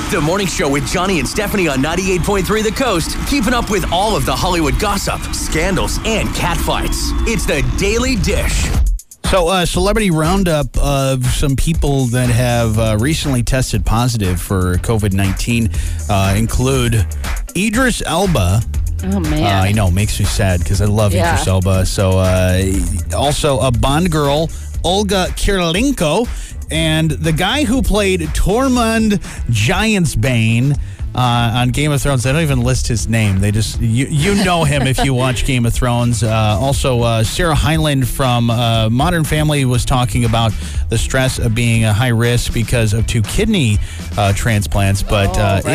The Morning Show with Johnny and Stephanie on 98.3 The Coast, keeping up with all of the Hollywood gossip, scandals, and catfights. It's the Daily Dish. So, celebrity roundup of some people that have recently tested positive for COVID-19 include Idris Elba. Oh, man. I know, makes me sad because I love Idris Elba. So, also a Bond girl, Olga Kurylenko, and the guy who played Tormund Giantsbane on Game of Thrones. They don't even list his name. They just, you know him if you watch Game of Thrones. Also, Sarah Hyland from Modern Family was talking about the stress of being a high risk because of 2 kidney transplants. But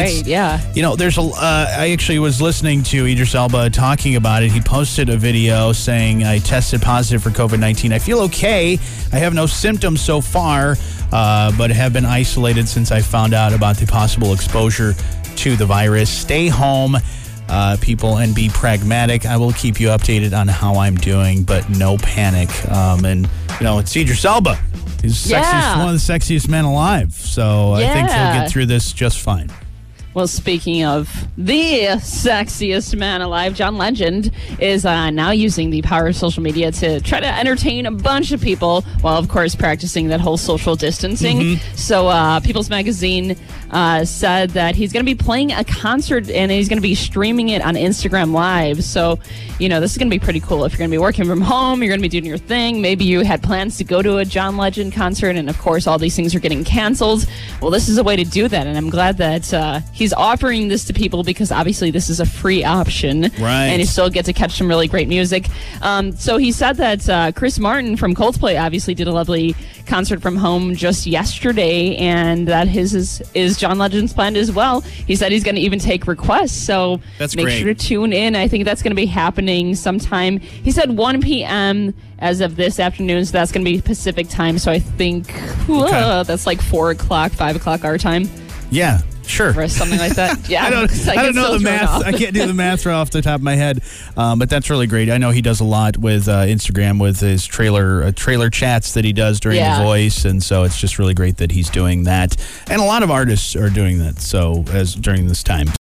there's I actually was listening to Idris Elba talking about it. He posted a video saying, I tested positive for COVID-19. I feel okay. I have no symptoms so far, but have been isolated since I found out about the possible exposure to the virus. Stay home, people, and be pragmatic. I will keep you updated on how I'm doing, but no panic. And, it's Idris Elba. He's one of the sexiest men alive. So I think he'll get through this just fine. Well, speaking of the sexiest man alive, John Legend is now using the power of social media to try to entertain a bunch of people while, of course, practicing that whole social distancing. Mm-hmm. So People's Magazine said that he's going to be playing a concert and he's going to be streaming it on Instagram Live. So, this is going to be pretty cool. If you're going to be working from home, you're going to be doing your thing. Maybe you had plans to go to a John Legend concert and, of course, all these things are getting canceled. Well, this is a way to do that, and I'm glad that he's offering this to people because obviously this is a free option, right? And you still get to catch some really great music. So he said that Chris Martin from Coldplay obviously did a lovely concert from home just yesterday, and that his is John Legend's plan as well. He said he's going to even take requests, so that's make great. Sure to tune in. I think that's going to be happening sometime. He said 1 p.m. as of this afternoon, so that's going to be Pacific time. So I think that's like 4 o'clock, 5 o'clock our time. Yeah. Sure. Or something like that. Yeah. I don't know the math. I can't do the math right off the top of my head. But that's really great. I know he does a lot with Instagram with his trailer chats that he does during The Voice. And so it's just really great that he's doing that. And a lot of artists are doing that during this time.